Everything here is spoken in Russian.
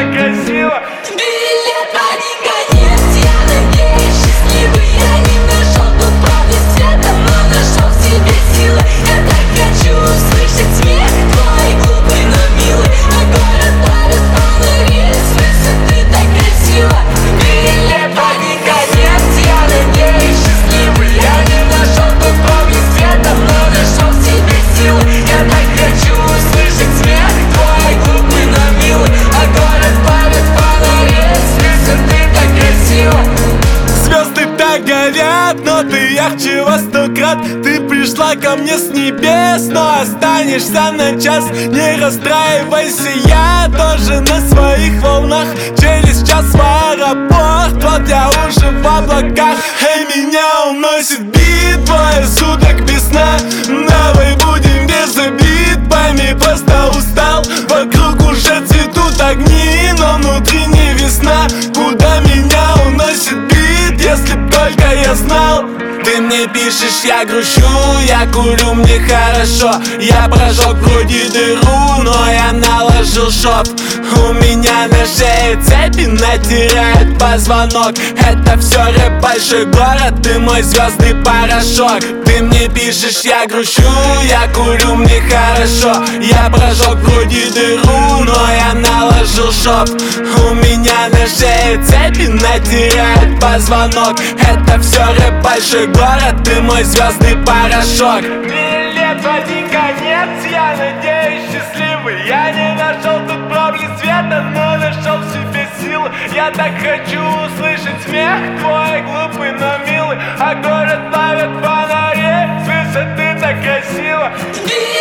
так красиво. Билет в один конец, я надеюсь, счастливый. Я не нашел тут проблеск света, но нашел в себе силы. Я так хочу услышать смех твой глупый, но милый. А город плавит фонари, в смысле ты так красиво. Билет в один конец, я надеюсь, счастливый. Я не нашел тут проблеск света, но нашел в себе силы. Я так хочу услышать смех твой глупый, но милый. А город плавит фонари, в смысле ты так красиво. Звезды так горят, но ты ярче во 100 крат. Ты пришла ко мне с небес, но останешься на час. Не расстраивайся, я тоже на своих волнах. Через час в аэропорт, вот я уже в облаках. Эй, меня уносит бит, двое суток без сна. Давай будем без обид, пойми, просто устал. Вокруг уже цветут огни, но внутри не весна. Куда меня уносит бит, если б только я знал. Ты мне пишешь, я грущу, я курю, мне хорошо. Я прожег в груди дыру, но я наложил шов. У меня на шее цепи натирают позвонок. Это все рэп, большой город, ты мой звездный порошок. Ты мне пишешь, я грущу, я курю, мне хорошо. Я прожег в груди дыру, но я наложил шов. У меня на шее цепи натирают позвонок. Это все рэп, большой город, ты мой звездный порошок. Билет в один конец, я надеюсь, счастливый. Я не нашел тут проблеск света, но нашел в себе силы. Я так хочу услышать смех твой глупый, но милый. А город плавит фонари, в смысле ты так красиво.